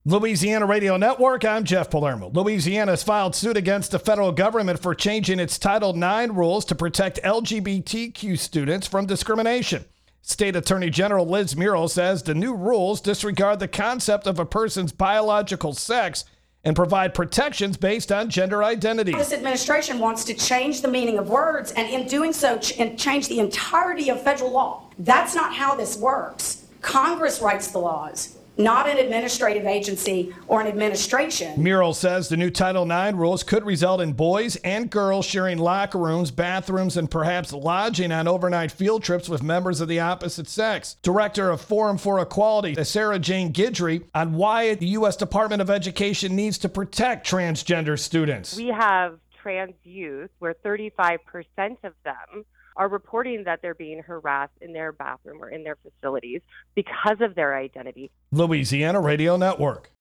Louisiana Radio Network, I'm Jeff Palermo. Louisiana has filed suit against the federal government for changing its Title IX rules to protect LGBTQ students from discrimination. State Attorney General Liz Muriel says the new rules disregard the concept of a person's biological sex and provide protections based on gender identity. This administration wants to change the meaning of words, and in doing so, change the entirety of federal law. That's not how this works. Congress writes the laws, not an administrative agency or an administration. Muriel says the new Title IX rules could result in boys and girls sharing locker rooms, bathrooms, and perhaps lodging on overnight field trips with members of the opposite sex. Director of Forum for Equality, Sarah Jane Guidry, on why the U.S. Department of Education needs to protect transgender students. We have trans youth where 35% of them are reporting that they're being harassed in their bathroom or in their facilities because of their identity. Louisiana Radio Network.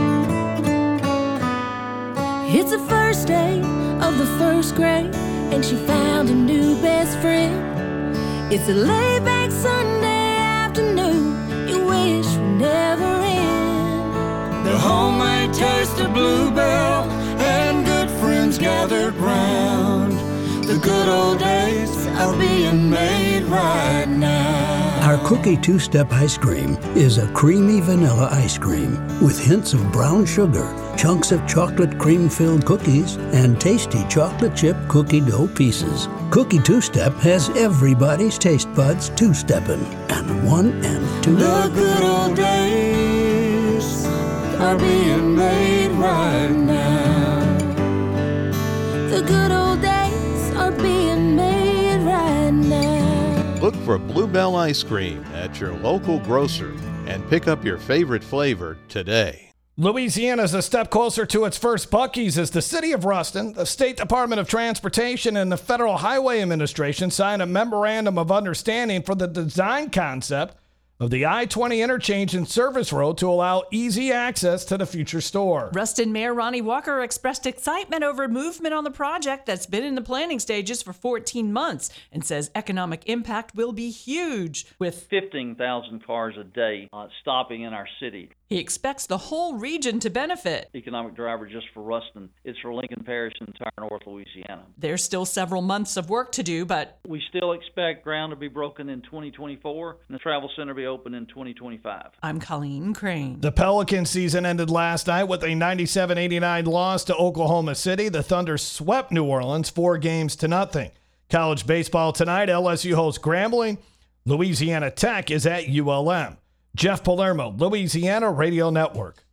It's the first day of the first grade, and she found a new best friend. It's a laid-back Sunday afternoon you wish would never end. The homemade taste of Bluebell and good friends gathered round. The good old days are being made right now. Our Cookie Two-Step Ice Cream is a creamy vanilla ice cream with hints of brown sugar, chunks of chocolate cream-filled cookies, and tasty chocolate chip cookie dough pieces. Cookie Two-Step has everybody's taste buds two-stepping, and 1 and 2. The good old days are being made right now. The good old days are being made right now. Look for Bluebell Ice Cream at your local grocer and pick up your favorite flavor today. Louisiana's a step closer to its first Buc-ee's as the city of Ruston, the State Department of Transportation, and the Federal Highway Administration signed a memorandum of understanding for the design concept of the I-20 interchange and service road to allow easy access to the future store. Ruston Mayor Ronnie Walker expressed excitement over movement on the project that's been in the planning stages for 14 months and says economic impact will be huge, with 15,000 cars a day stopping in our city. He expects the whole region to benefit. Economic driver just for Ruston. It's for Lincoln Parish and entire North Louisiana. There's still several months of work to do, but we still expect ground to be broken in 2024 and the travel center be open in 2025. I'm Colleen Crane. The Pelican season ended last night with a 97-89 loss to Oklahoma City. The Thunder swept New Orleans 4-0. College baseball tonight, LSU hosts Grambling. Louisiana Tech is at ULM. Jeff Palermo, Louisiana Radio Network.